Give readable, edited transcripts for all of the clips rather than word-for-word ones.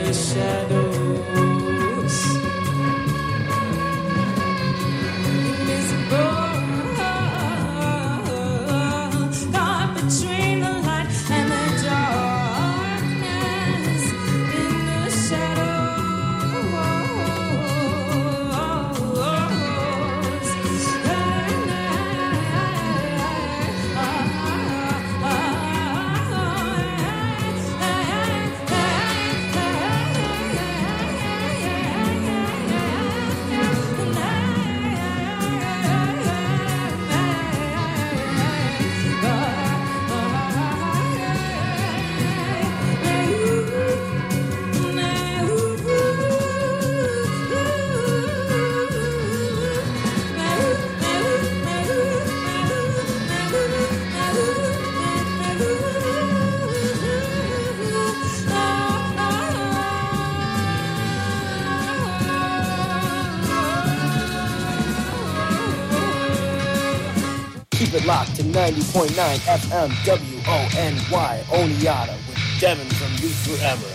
Locked to 90.9 FM WONY Oneonta with Devin from Youth Forever.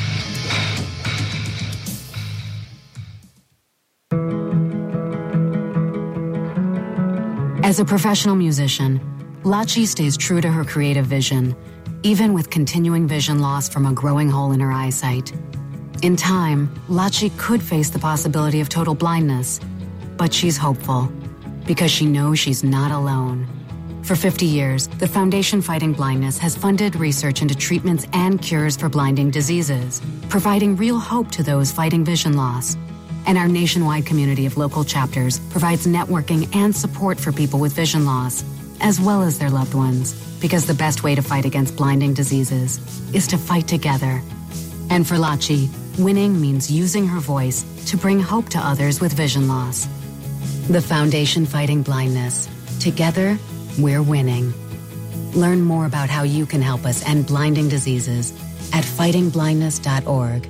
As a professional musician, Lachi stays true to her creative vision, even with continuing vision loss from a growing hole in her eyesight. In time, Lachi could face the possibility of total blindness, but she's hopeful because she knows she's not alone. For 50 years, the Foundation Fighting Blindness has funded research into treatments and cures for blinding diseases, providing real hope to those fighting vision loss. And our nationwide community of local chapters provides networking and support for people with vision loss, as well as their loved ones, because the best way to fight against blinding diseases is to fight together. And for Lachi, winning means using her voice to bring hope to others with vision loss. The Foundation Fighting Blindness. Together, we're winning. Learn more about how you can help us end blinding diseases at fightingblindness.org.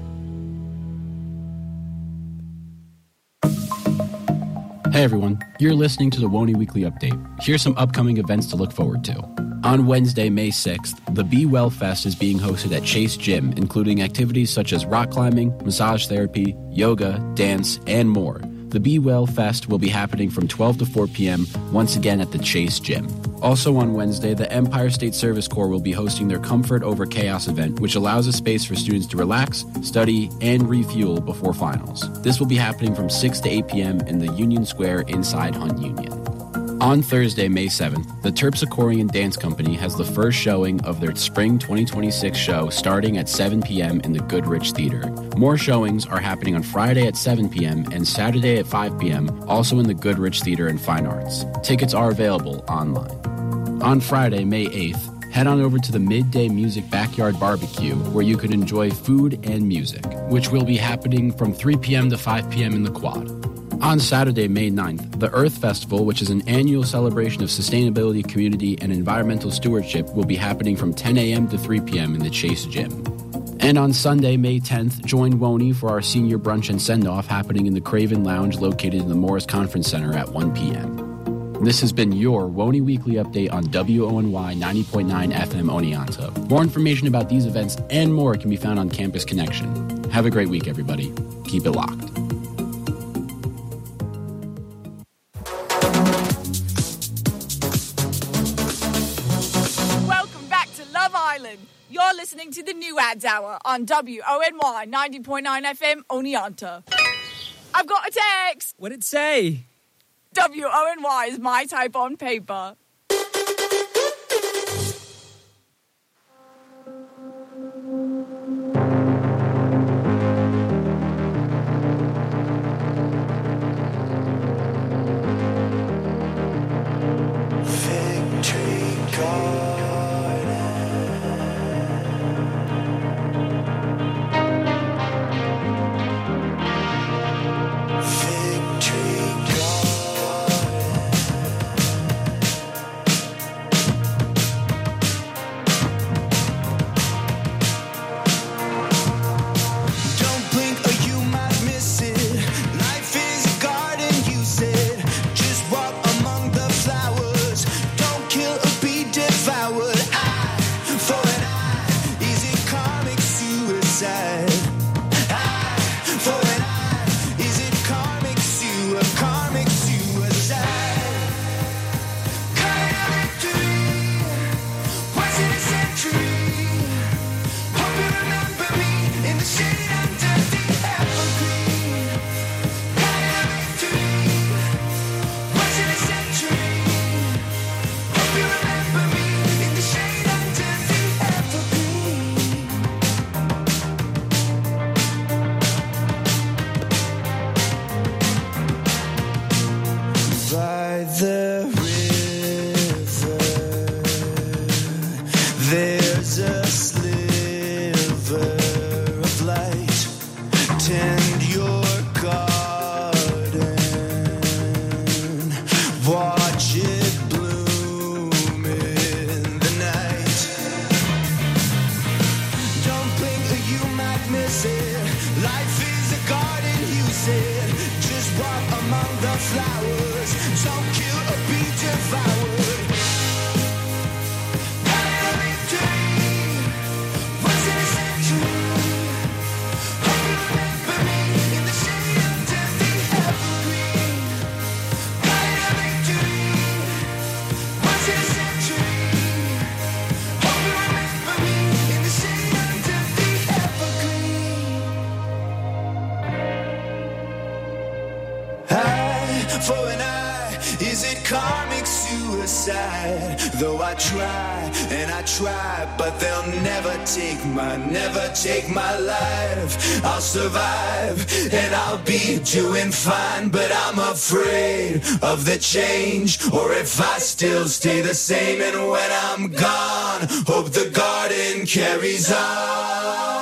Hey everyone, you're listening to the WONY Weekly Update. Here's some upcoming events to look forward to. On Wednesday, May 6th, the Be Well Fest is being hosted at Chase Gym, including activities such as rock climbing, massage therapy, yoga, dance, and more. The Be Well Fest will be happening from 12 to 4 p.m. once again at the Chase Gym. Also on Wednesday, the Empire State Service Corps will be hosting their Comfort Over Chaos event, which allows a space for students to relax, study, and refuel before finals. This will be happening from 6 to 8 p.m. in the Union Square inside Hunt Union. On Thursday, May 7th, the Terpsichorean Dance Company has the first showing of their Spring 2026 show starting at 7 p.m. in the Goodrich Theater. More showings are happening on Friday at 7 p.m. and Saturday at 5 p.m., also in the Goodrich Theater and Fine Arts. Tickets are available online. On Friday, May 8th, head on over to the Midday Music Backyard Barbecue, where you can enjoy food and music, which will be happening from 3 p.m. to 5 p.m. in the Quad. On Saturday, May 9th, the Earth Festival, which is an annual celebration of sustainability, community, and environmental stewardship, will be happening from 10 a.m. to 3 p.m. in the Chase Gym. And on Sunday, May 10th, join WONY for our senior brunch and send-off happening in the Craven Lounge located in the Morris Conference Center at 1 p.m. This has been your WONY Weekly Update on WONY 90.9 FM Oneonta. More information about these events and more can be found on Campus Connection. Have a great week, everybody. Keep it locked. You're listening to the New Ads Hour on WONY 90.9 FM Oneonta. I've got a text. What'd it say? WONY is my type on paper. Eye for an eye, easy comic suicide. said, just walk among the flowers. Don't kill or be devoured. Higher victory, once in a century. Hope you remember me in the shade of death, the evergreen. Higher victory, once in a century. Hope you remember me in the shade of death, the evergreen. Eye for an eye, is it karmic suicide? Though I try and I try, but they'll never take my life. I'll survive and I'll be doing fine, but I'm afraid of the change, or if I still stay the same. And when I'm gone, hope the garden carries on.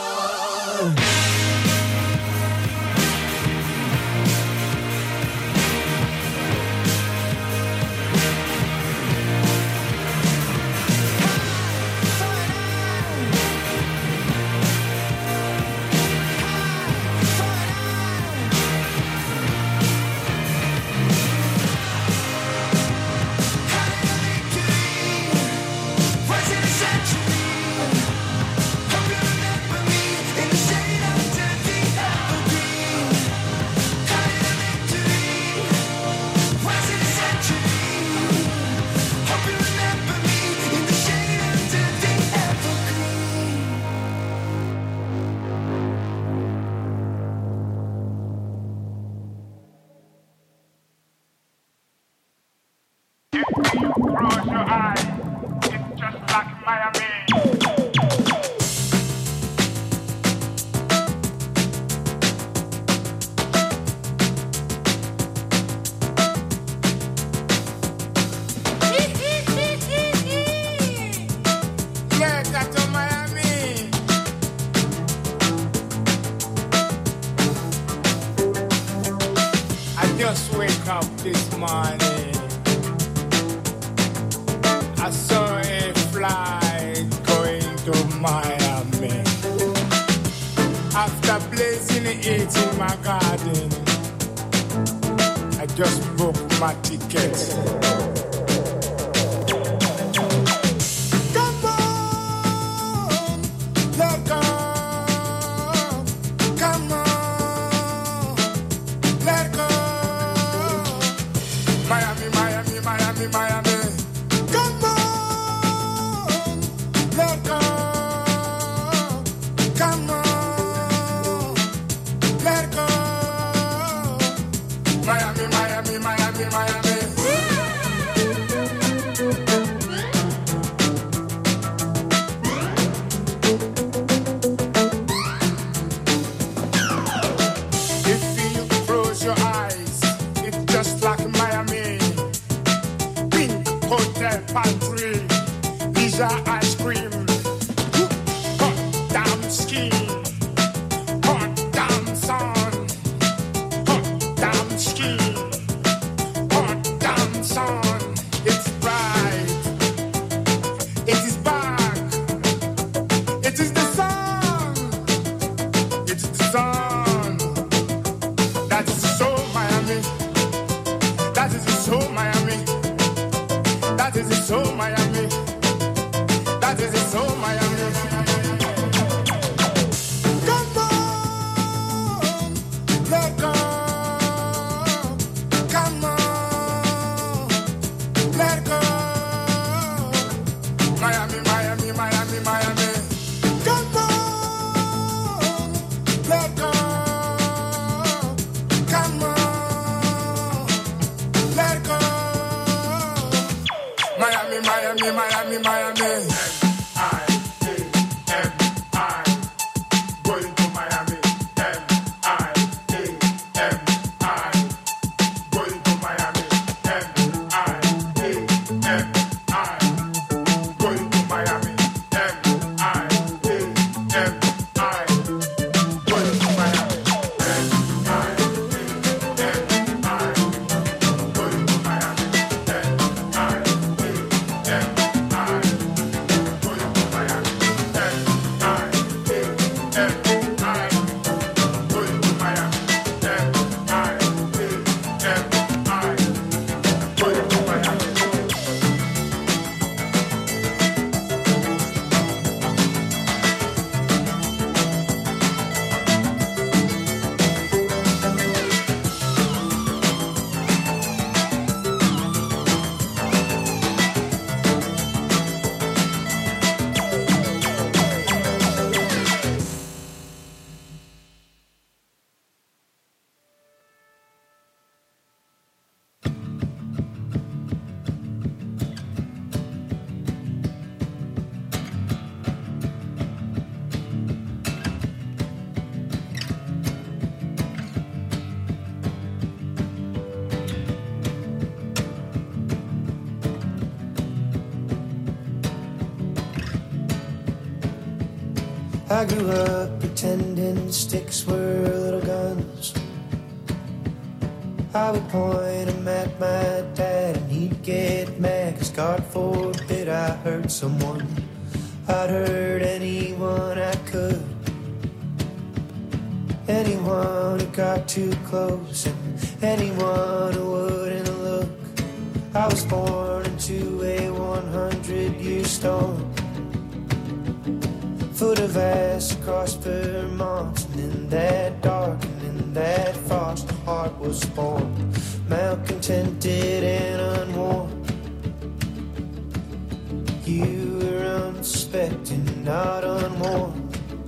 Close your eyes, it's just like Miami. Yeah, that's on Miami. I just wake up this morning. I saw a flight going to Miami. After blazing it in my garden, I just booked my ticket. Come on, let go. Come on, let go. Miami, Miami, Miami, Miami. Come on, let go. Come on, let go. Miami, Miami, Miami, Miami. If you close your eyes, it's just like Miami. Pink hotel pantry, pizza ice cream, hot damn skin, hot damn sun, hot damn skin, hot damn sun. It's bright, it is back, it is the sun, it is the sun. That is so Miami, that is so Miami. That is so Miami. That is so Miami. Come on, let go. Come on, let go. Miami, Miami, Miami, Miami. Come on, let go. Come on, let go. Miami, Miami, Miami, Miami. M-I-A-M-I. Going to Miami. M-I-A-M-I. Going to Miami. M-I-A-M-I. Going to Miami. M-I-A-M-I. Going to Miami. I grew up pretending sticks were little guns. I would point them at my dad and he'd get mad, 'cause God forbid I hurt someone. I'd hurt anyone I could, anyone who got too close and anyone who wouldn't look. I was born into a 100-year storm, foot of ass across Vermont, and in that dark and in that frost the heart was born, malcontented and unworn. You were unsuspecting, not unwarned,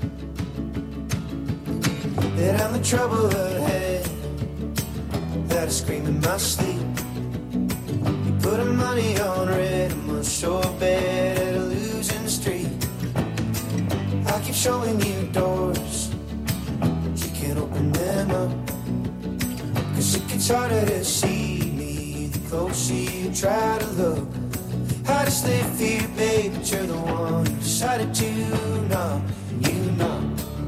that I'm the trouble ahead, that I scream in my sleep. You put money on red, I must show a bet at a losing streak. I keep showing you doors, but you can't open them up, 'cause it gets harder to see me the closer you try to look. I just live fear, babe, but you're the one who decided to know, you know.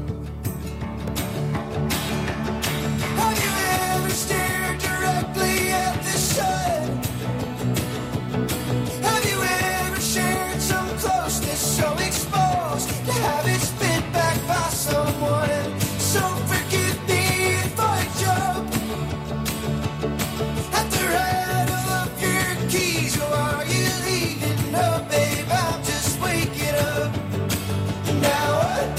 Have you ever stared directly at the sun? Have you ever shared some closeness so exposed to have it spit back by someone? So forgive me if I jump at the rattle of your keys. Or are you leaving? No, babe, I'm just waking up. Now what?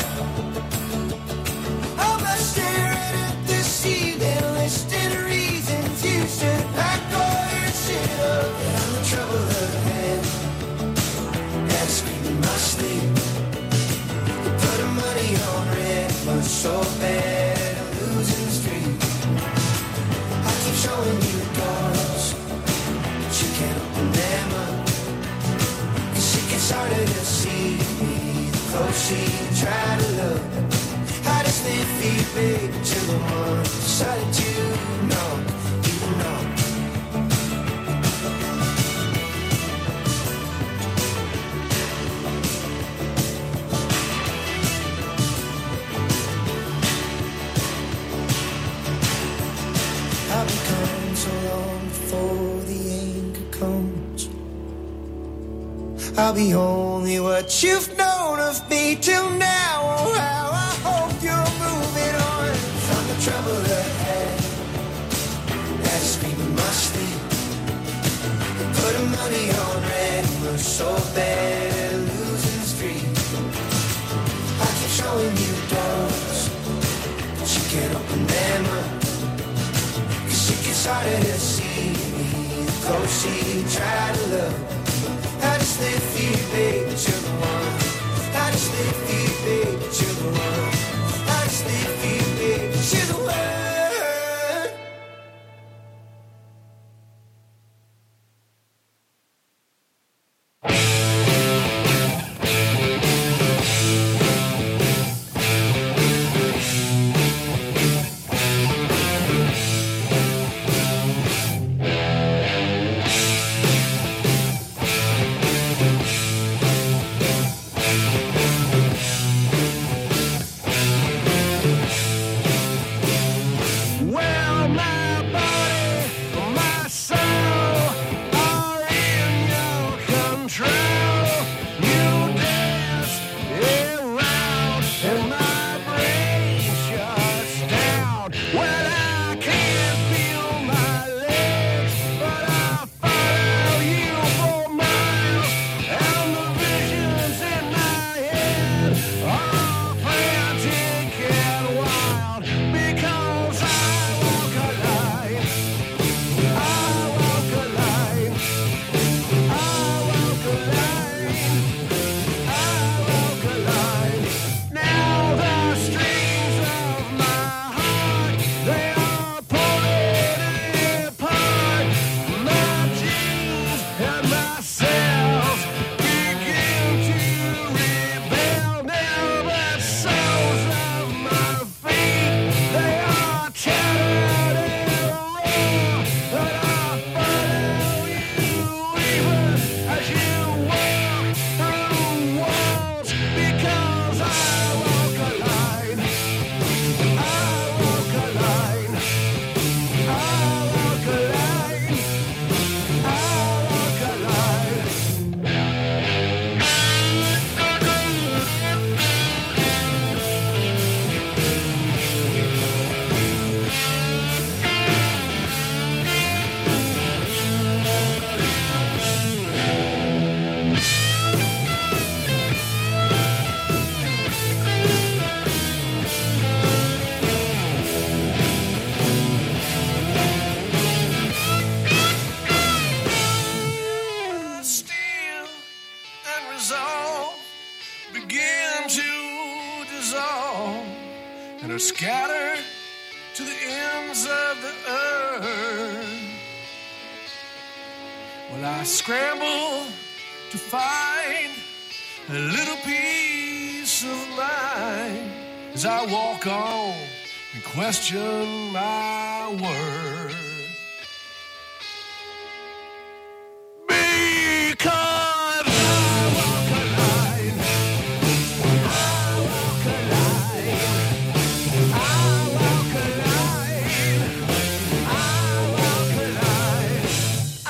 I'm not staring at the ceiling, listing reasons you should pack all your shit up. I'm the trouble ahead, that's screaming my sleep. Put the money on red, but so bad I'm losing the street. I keep showing you doors, but you can't open them up, 'cause it gets harder to see me the closer you try to look. I just live for you, babe, but you're the one who decided to know, you know. I've been coming so long before the anger comes. I'll be only what you've known of me till now. Oh, how I hope you're moving on from the trouble ahead, that's screaming my sleep. Put the money on red, we're so bad at losing the street. I keep showing you doors, but you can't open them up, 'cause it gets harder to see me the closer you try to look. I just live for you, babe, but you're the one. I just live for you, babe, but you're the one. I just live for you, babe, but you're the one. and are scattered to the ends of the earth. Well, I scramble to find a little peace of mind as I walk on and question my word. Because I walk a line, I walk a line, I walk a line, I walk a line, I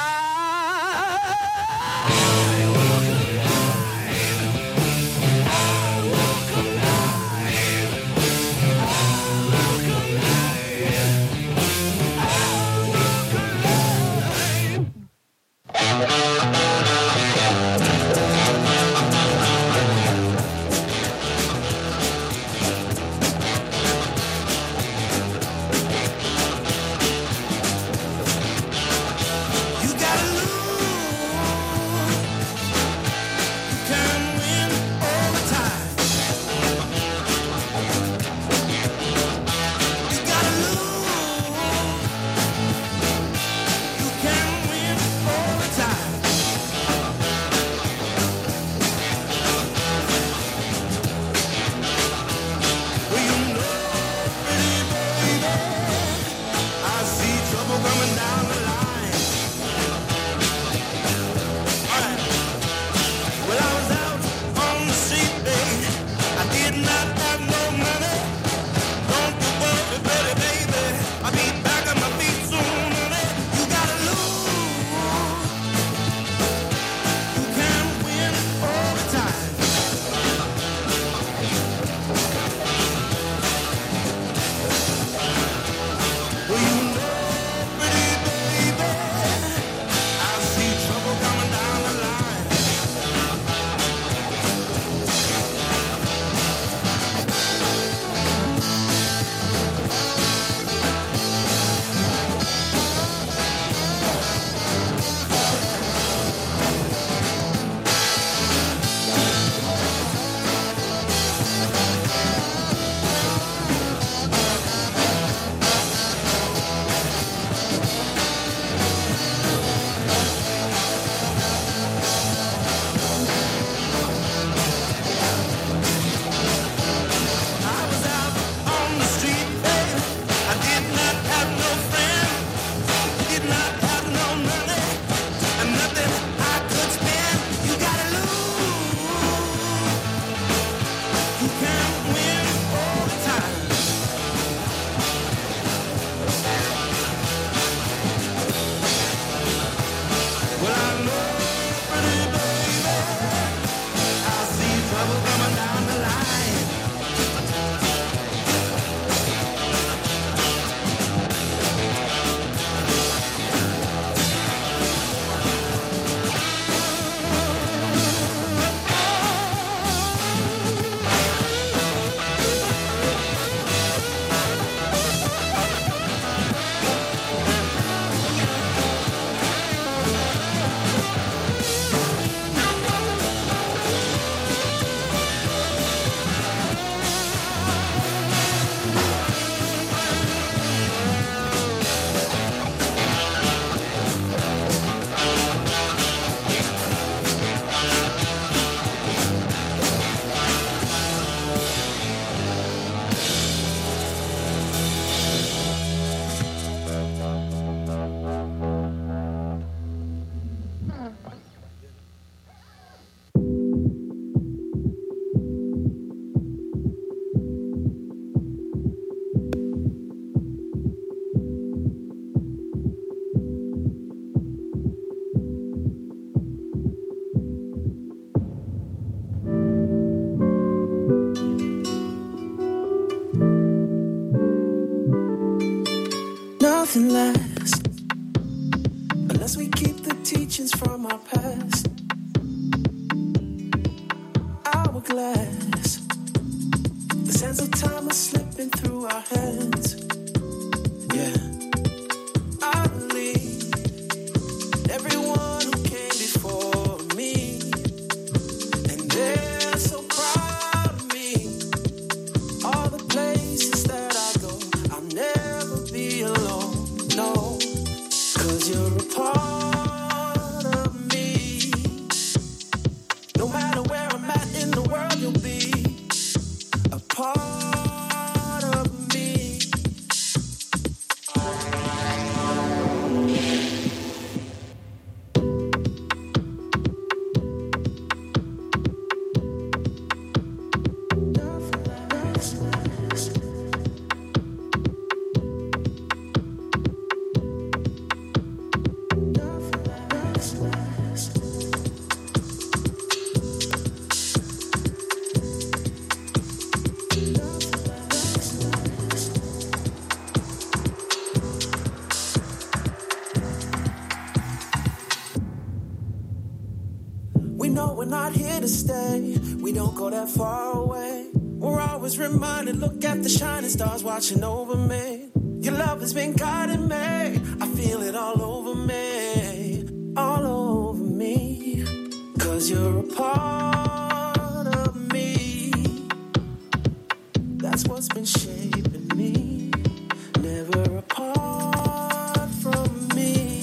walk a line, I walk a line, nothing lasts unless we keep the teachings from our past. Hourglass, the sands of time are slipping through our hands. Yeah, I believe everyone who came before me, and they're so proud of me. All the places stay. We don't go that far away. We're always reminded, look at the shining stars watching over me. Your love has been guiding me. I feel it all over me, all over me. 'Cause you're a part of me. That's what's been shaping me. Never apart from me.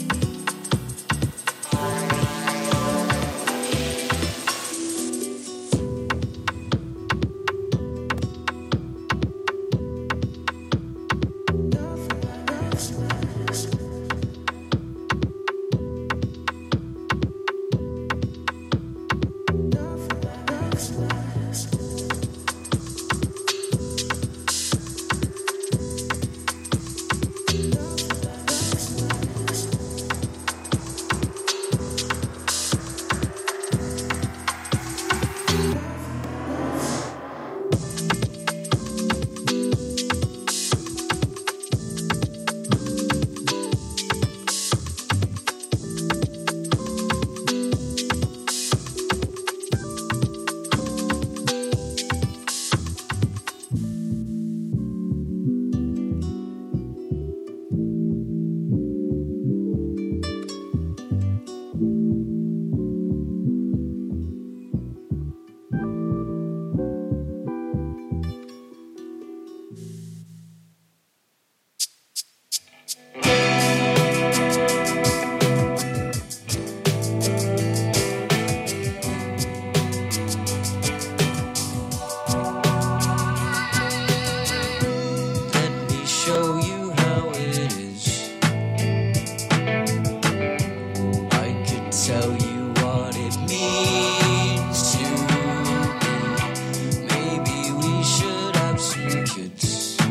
Maybe we should have some kids.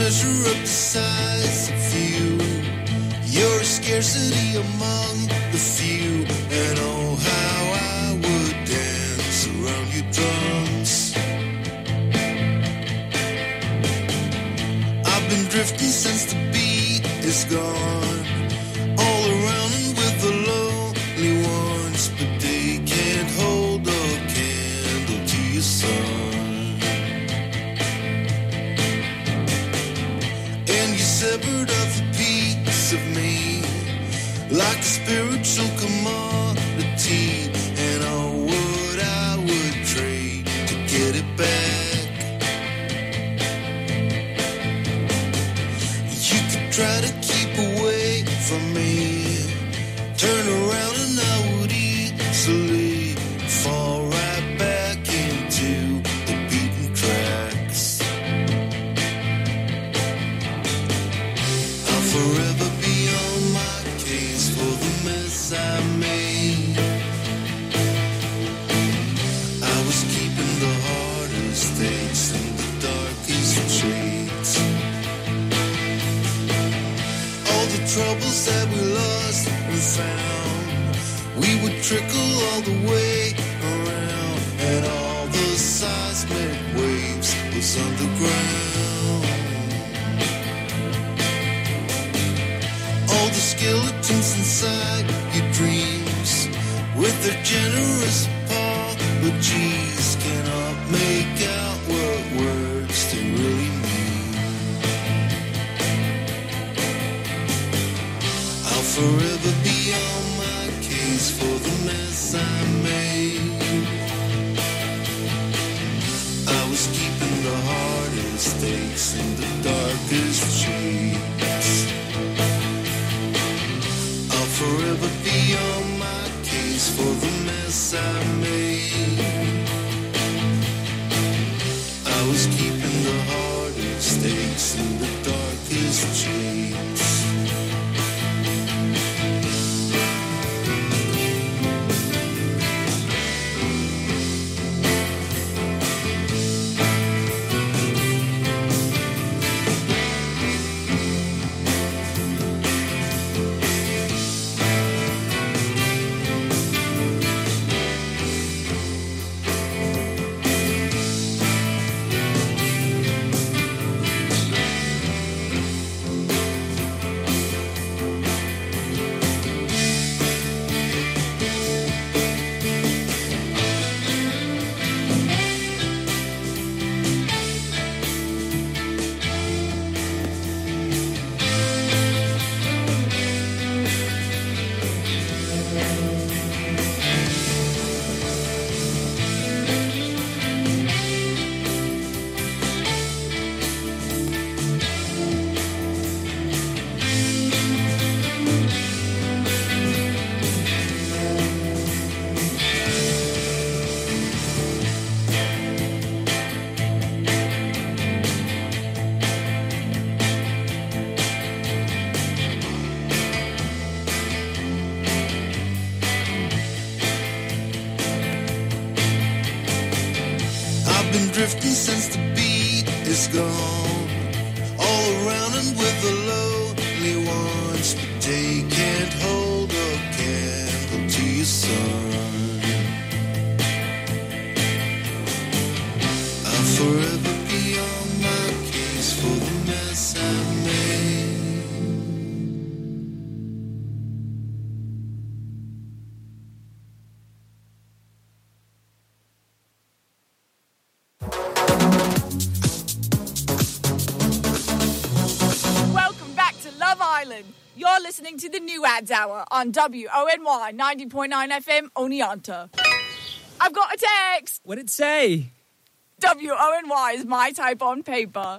measure up the size of you. You're a scarcity among the few. And oh, how I would dance around your drums. I've been drifting since the beat is gone. All around and with the lonely ones, but they can't hold a candle to your sun. And you severed off a piece of me, like a spiritual commodity. And oh, what I would trade to get it back. You could try to keep away from me, turn around and I would easily fall right back into the beaten tracks. I'll forever be on my case for the mess I made. I was keeping the hardest things in the darkest shades. All the troubles that we lost and found, we would trickle all the way around. And all the seismic waves was underground. All the skeletons inside your dreams, with their generous apologies, cannot make out what words they really mean. I'll forever be on my case for the mess I made. I was keeping the hardest stakes in the darkest shades. I'll forever be on my case for the mess I made. I was keeping the hardest stakes in the darkest shades. Drifting since the beat is gone, all around and with the lonely ones, but they can't hold a candle to your sun. I'll forever be on my case for the mess I made. You're listening to the New Ads Hour on WONY 90.9 FM Oneonta. I've got a text. What'd it say? WONY is my type on paper.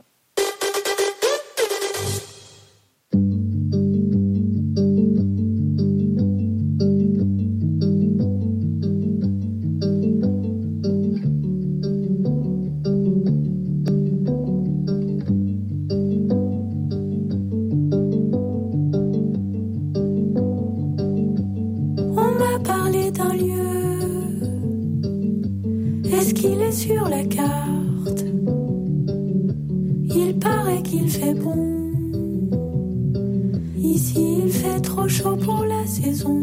Est-ce qu'il est sur la carte? Il paraît qu'il fait bon. Ici il fait trop chaud pour la saison.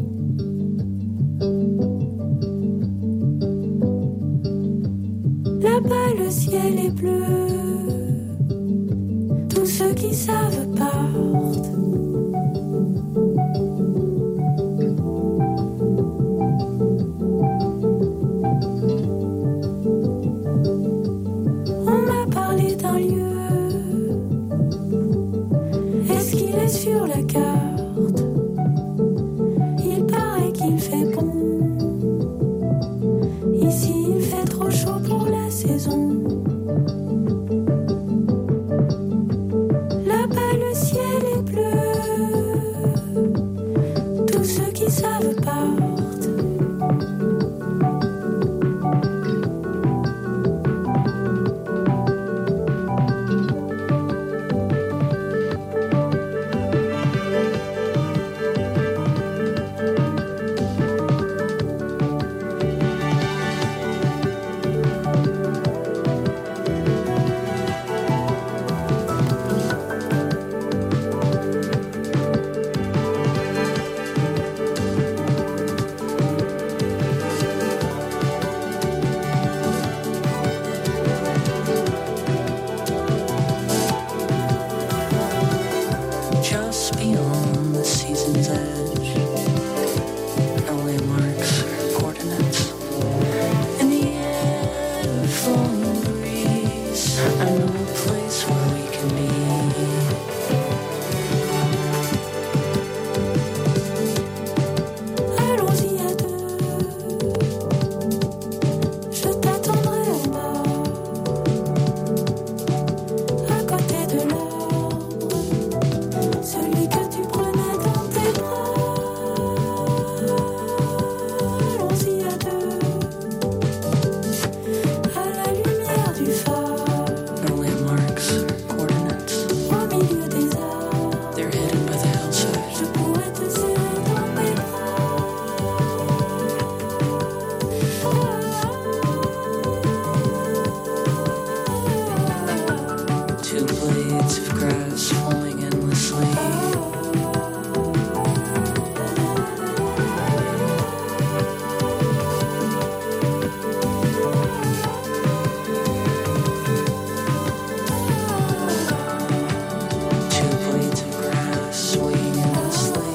Là-bas le ciel est bleu. Tous ceux qui savent partent. On m'a parlé d'un lieu. Est-ce qu'il est sur la carte? Il paraît qu'il fait bon. Ici il fait trop chaud pour la saison. Là-bas le ciel est bleu. Tous ceux qui savent partent. Just beyond the season's edge, no landmarks or coordinates. In the air, flowing breeze, I know a place where we can be. Allons-y à deux, je t'attendrai en bas, à côté de l'arbre. Celui que tu prenais dans tes bras. Allons-y à deux, à la lumière du phare. No landmarks, coordinates. Au milieu des arbres. They're hidden by the hillside. Je pourrais te serrer dans mes bras. Two blades of grass falling endlessly. Two blades of grass swaying endlessly.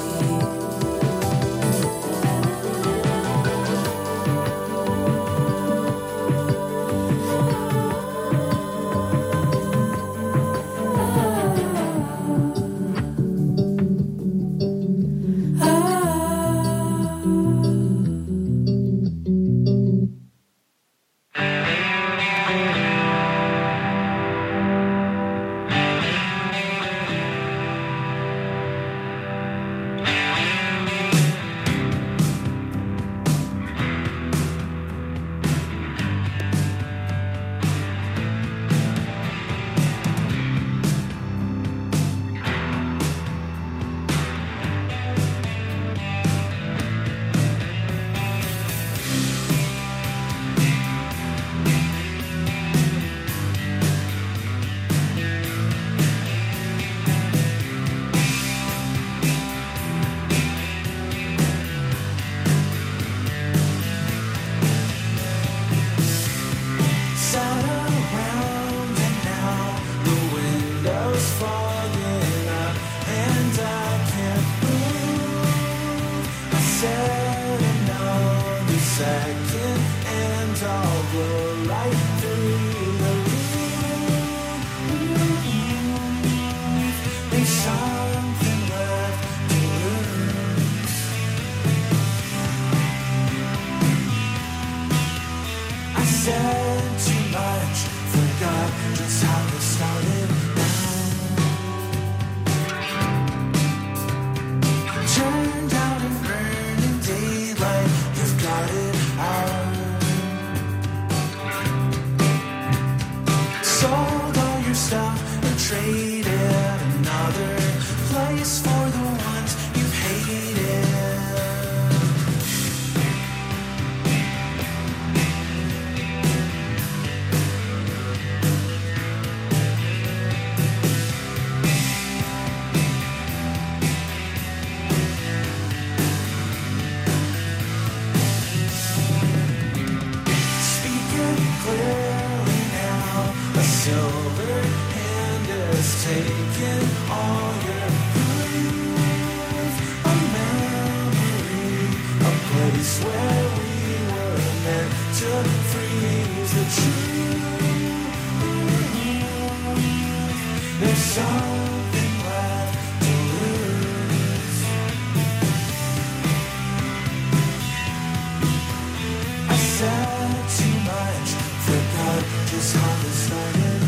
Sat around and now the window's fogging up and I can't move. I said another second and I'll blow right through the roof. There's something left to lose. I said too much, forgot just how it started now. Turned out and burned in daylight, you've got it out. Sold all your stuff and traded another place for the ones you've hated. taking all your proof. A memory, a place where we were meant to freeze the truth. There's something left to lose. I said too much, forgot just how to start it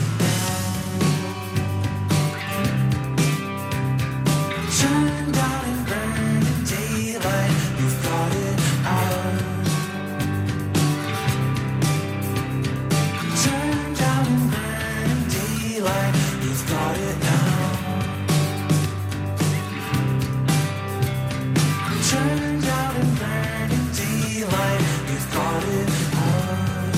now. Turn down and burn in daylight, you've got it out. Turn down and burn in daylight, you've got it now. Turn down and burn in daylight, you've got it out.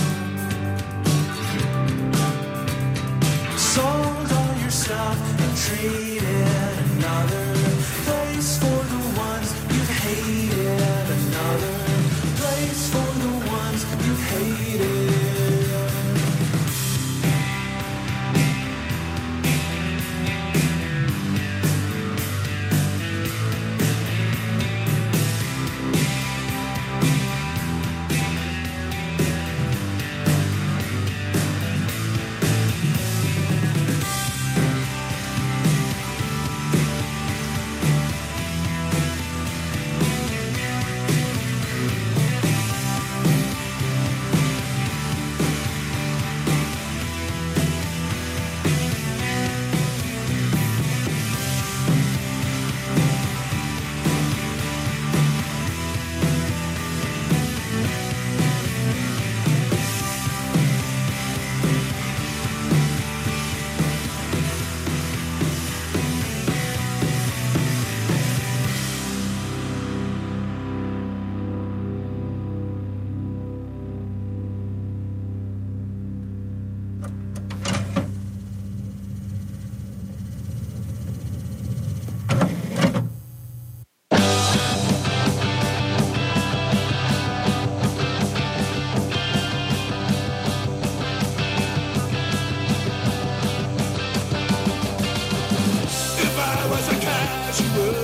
Sold all your stuff and traded another place for the ones you've hated. Another place for the ones you've hated. If I was a casual,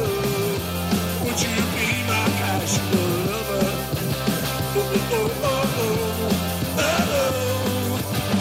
would you be my casual lover? Oh, oh, oh, oh, oh, oh.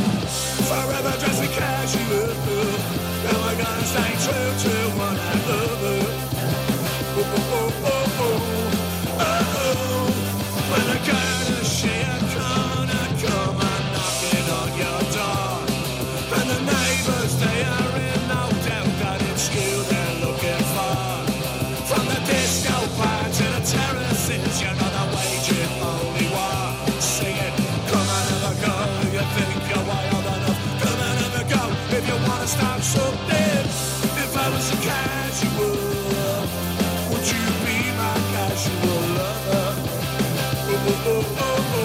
Forever dressing casual, am I gonna stay true to one another? Oh, oh, oh, oh, oh, oh. When the courtesy corner come and knocking on your door, and the neighbors they are in no doubt that it's you they're looking for. From the disco bar to the terraces, you know they're waging holy war. Singing, come and have a go if you think you're wild enough. Come and have a go if you wanna start something. If I was a casual, would you be my casual lover? Oh, oh, oh,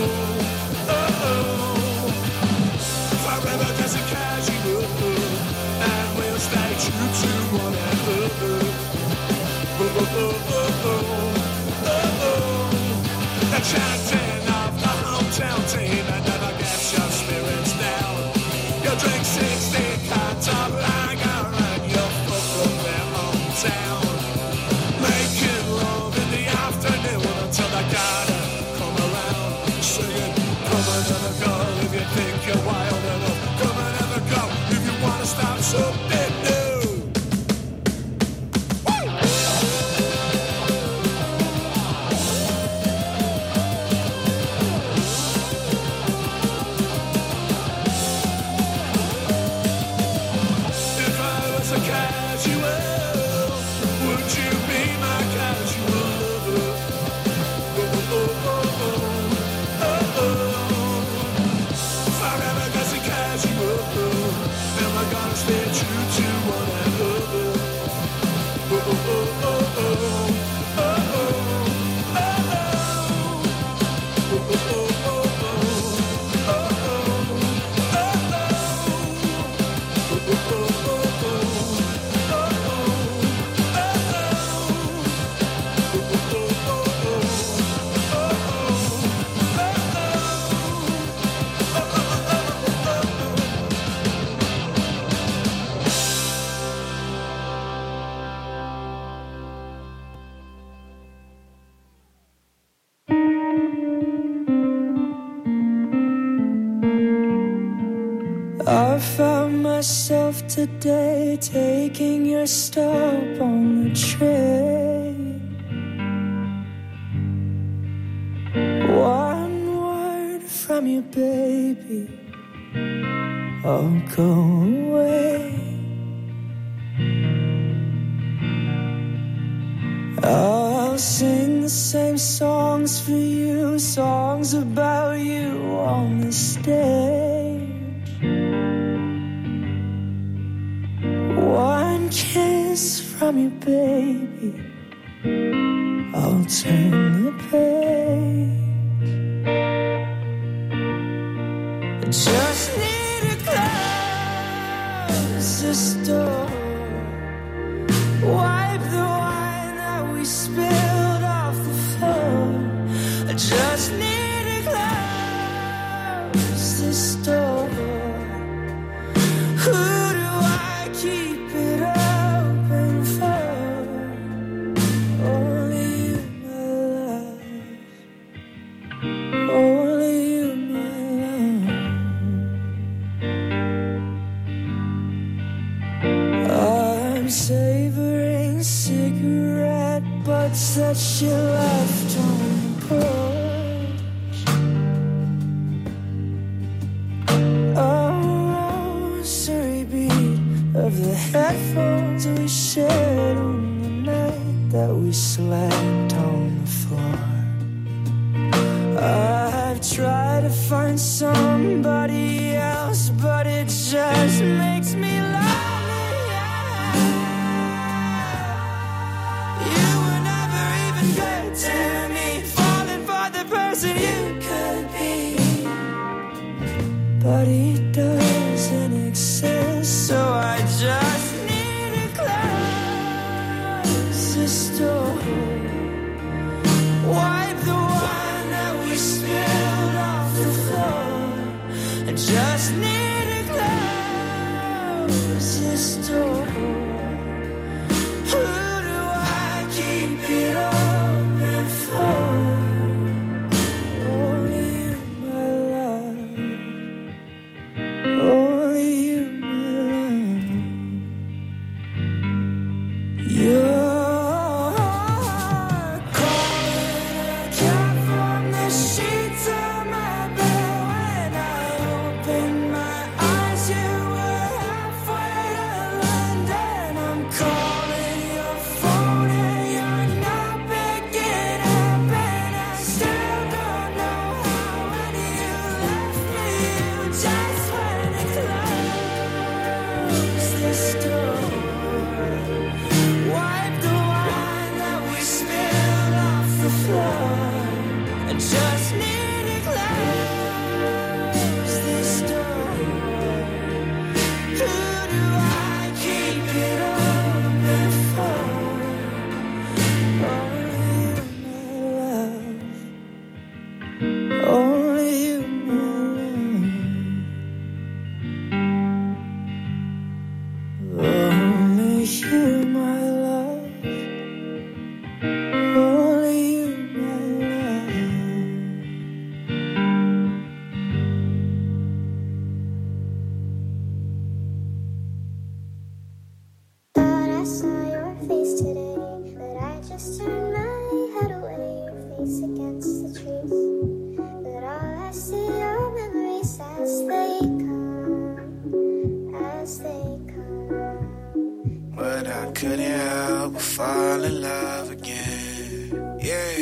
oh, oh, oh. Forever there's a casual, and we'll stay true to one another. Oh, oh, oh, oh, oh, oh, oh. The chanting of the hotel team that never gets your spirits down. You drink 16 cans of lager and you fuck from their hometown. Making love in the afternoon until the garden come around. Singing, come and have a go if you think you're wild enough. Come and have a go if you wanna start something new. If I was a casual, would you be my casual lover? Oh, oh, oh, oh, oh, oh. Forever as a casual, am I gonna stay true to one another? Oh, oh, oh, oh, oh, oh, oh, oh, oh, oh, oh, oh. myself today, taking your stop on the train. One word from you, baby, I'll go away. I'll sing the same songs for you, songs about you on the stage. One kiss from you, baby, I'll turn the page. I just need to close this door, wipe the wine that we spilled off the floor. I just need to close this door. Who do I keep it open for? Only you, my love. Only you, my love. I'm savoring cigarette butts that she left on the porch. A rosary bead of the headphones we shared on the night that we slept on the floor. I've tried to find somebody else, but it just makes me lonely. You were never even good to me, falling for the person you could be. But he doesn't exist, so I just need to close this door, wipe the wine that we spilled off the floor. I just need to close this door. Who do I keep it open for? Only you, my love. Only you, my love. You're calling a cab from the sheets of my bed. When I opened my eyes, you were halfway to London. I'm calling your phone and you're not picking up, and I still don't know how. When you left me, you just went and closed this door. Wipe the wine that we spilled off the floor. I just need to close this door. Who do I keep it open for? Only you, my love. Only you, my love. Only you, my love. Only you, my love. Thought I saw your face today, but I just turned my head away, your face against the trees. But all I see are memories as they come. But I couldn't help but fall in love again. Yeah.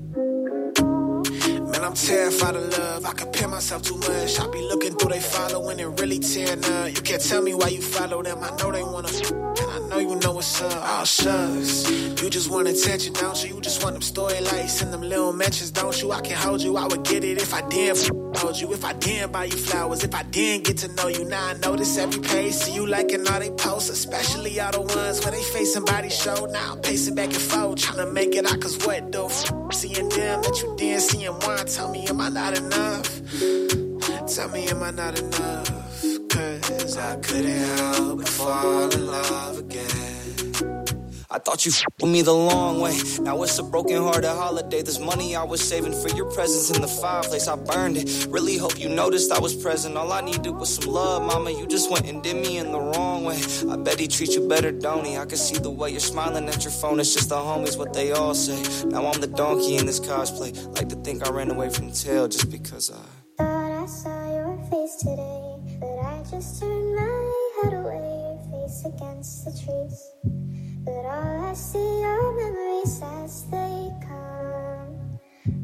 Man, I'm terrified of love. I compare myself too much. I be looking through they following and really tearing up. You can't tell me why you follow them. I know they wanna and I know you know what's up. Oh, shucks. You just want attention, don't you? You just want them story lights and them little mentions, don't you? I can hold you. I would get it if I didn't hold you. If I didn't buy you flowers. If I didn't get to know you. Now I notice every page. See you liking all they posts. Especially all the ones where they face somebody's show. Now I'm pacing back and forth. Trying to make it out, cause what though? Seeing them that you didn't see in one. Tell me, am I not enough? Tell me, am I not enough? Cause I couldn't help but fall in love again. I I thought you with me the long way. Now it's a broken-hearted holiday. This money I was saving for your presence in the fireplace, I burned it. Really hope you noticed I was present. All I needed was some love, mama. You just went and did me in the wrong way. I bet he treats you better, don't he? I can see the way you're smiling at your phone. It's just the homies, what they all say. Now I'm the donkey in this cosplay. Like to think I ran away from tail just because I thought I saw your face today, but I just turned my head away, your face against the trees. But all I see are memories as they come,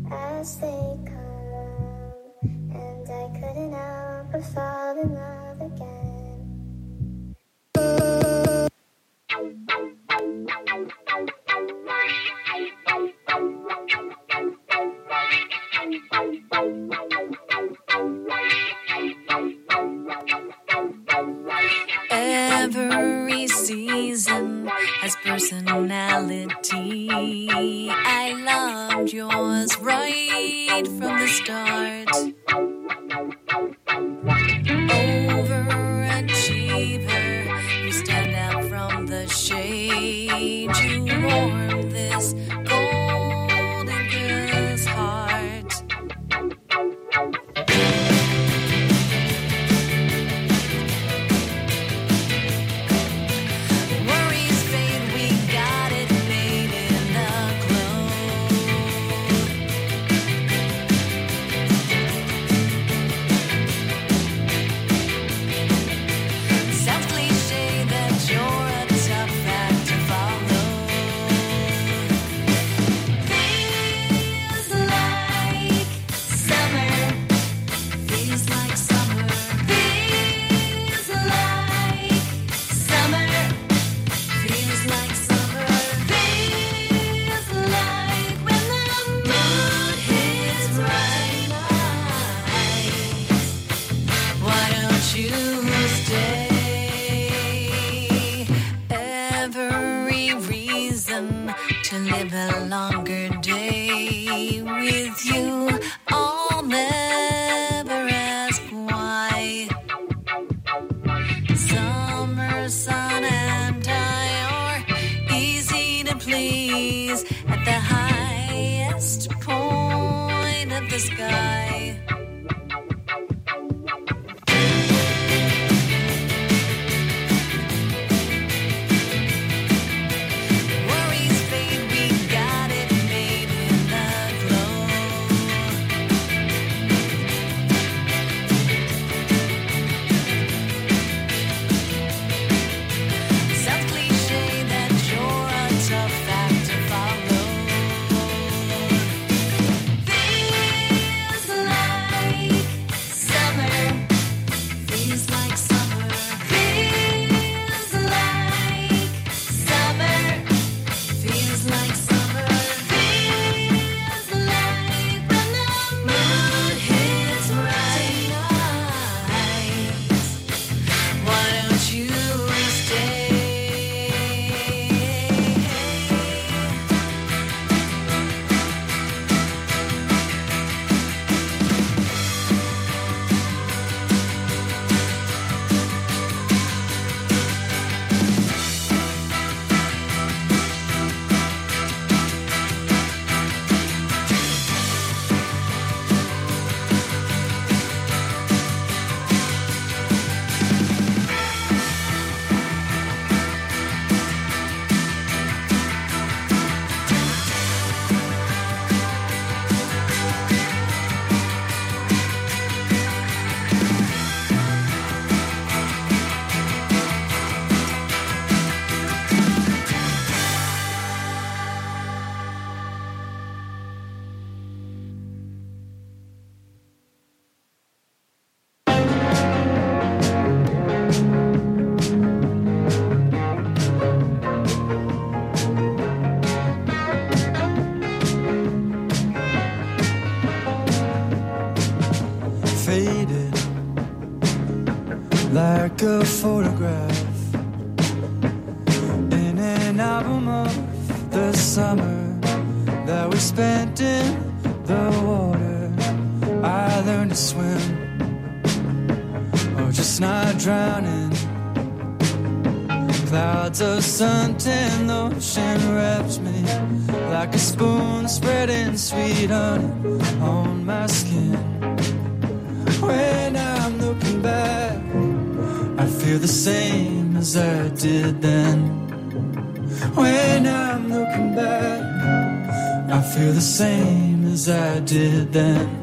and I couldn't help but fall in love again. Every season has personality. I loved yours right from the start. Overachiever, you stand out from the shade. You warm this golden girl's heart. To live a longer day with you, I'll never ask why. Summer sun and I are easy to please at the highest point of the sky. Like a photograph in an album of the summer that we spent in the water. I learned to swim, or just not drowning. Clouds of suntan lotion wraps me like a spoon spreading sweet honey on my skin. When I'm looking back, I feel the same as I did then. When I'm looking back, I feel the same as I did then.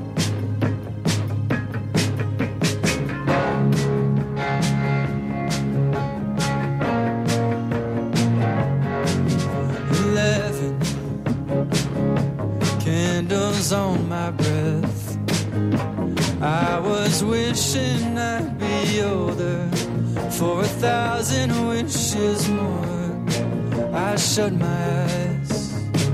On my breath, I was wishing I'd be older for 1,000 wishes more. I shut my eyes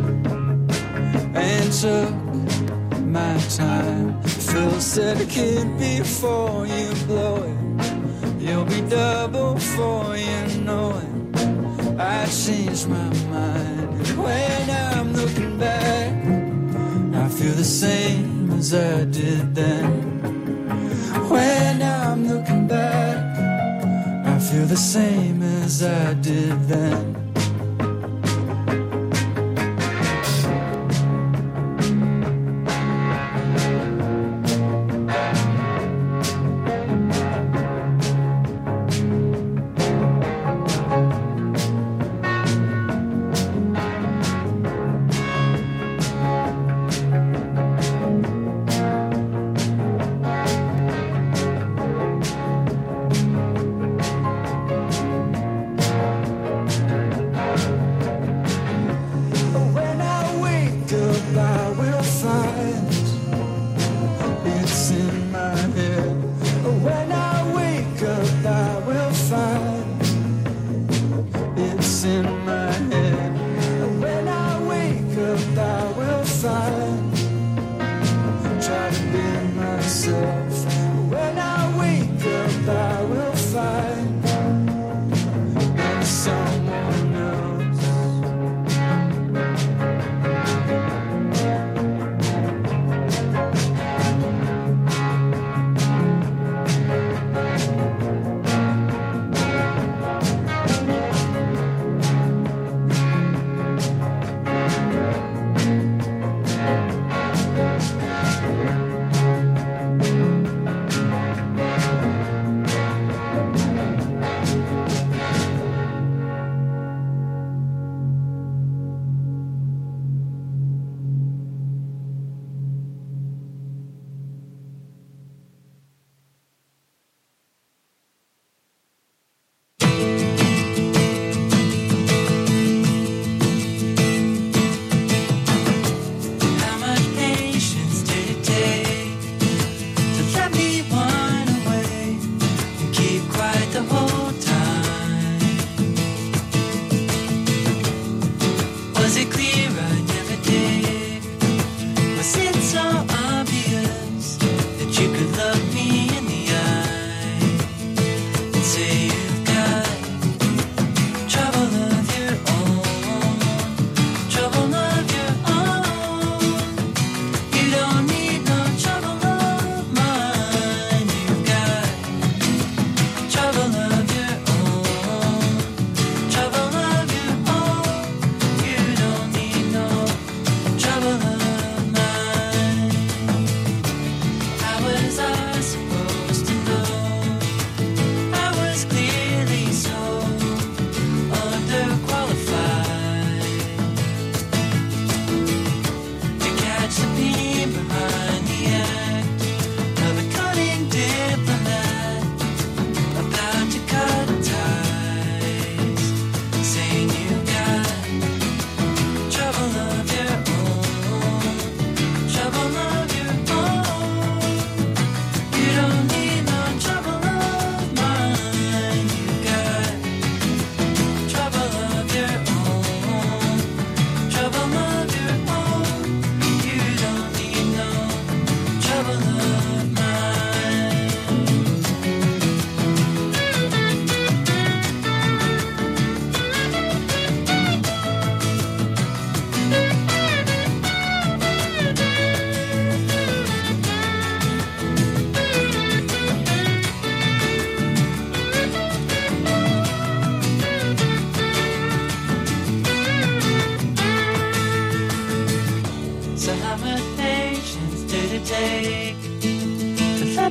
and took my time. Phil said, kid, before you blow it, you'll be double before you know it. I changed my mind. When I'm looking back, I feel the same as I did then. When I'm looking back, I feel the same as I did then.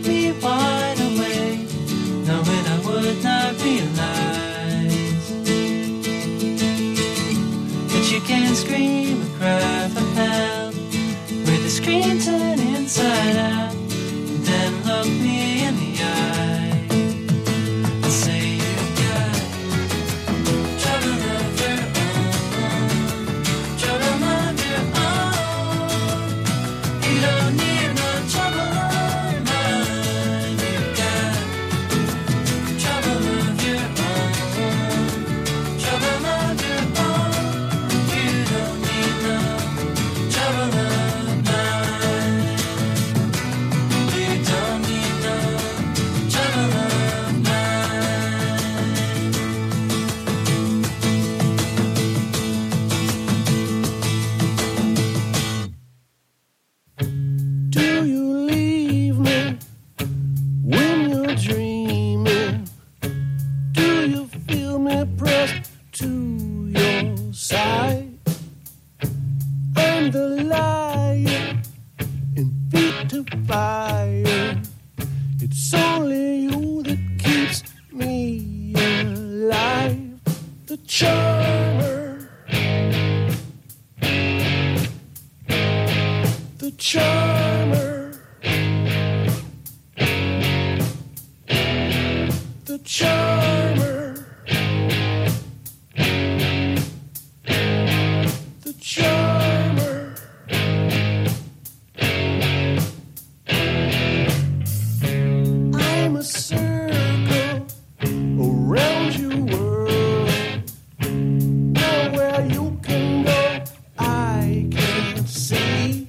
me wide awake, knowing I would not realize that you can scream or cry for help with the screen turned inside out, and then look me in the eye and say you've got trouble of your own, trouble of your own. You don't need no trouble of mine. You've got trouble of your own, trouble of your own. You don't need no trouble of mine. You don't need no trouble of Do you leave me when you're dreaming? Do you feel me pressed to your side? I'm the liar in feet to fire. It's only you that keeps me alive. The charmer, the charmer, the charmer, the charmer. I'm a circle around your world. Nowhere you can go, I can't see.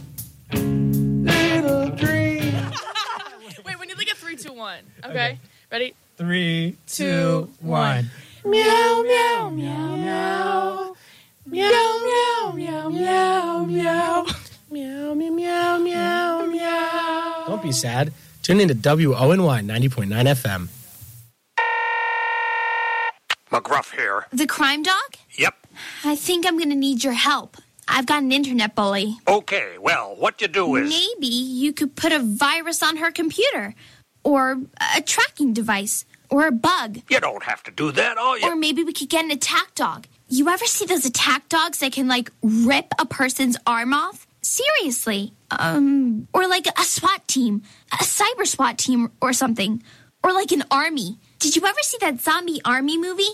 Little dream. Wait, we need like a 3, 2, 1. Okay. Ready? 3, 2, 1. Meow, meow, meow, meow. Meow, meow, meow, meow, meow. Meow, meow, meow, meow, meow. Don't be sad. Tune in to WONY 90.9 FM. McGruff here. The crime dog? Yep. I think I'm going to need your help. I've got an internet bully. Okay, well, what you do is... Maybe you could put a virus on her computer. Or a tracking device. Or a bug. You don't have to do that, all you... Or maybe we could get an attack dog. You ever see those attack dogs that can, like, rip a person's arm off? Seriously. Or like a SWAT team. A cyber SWAT team or something. Or like an army. Did you ever see that zombie army movie?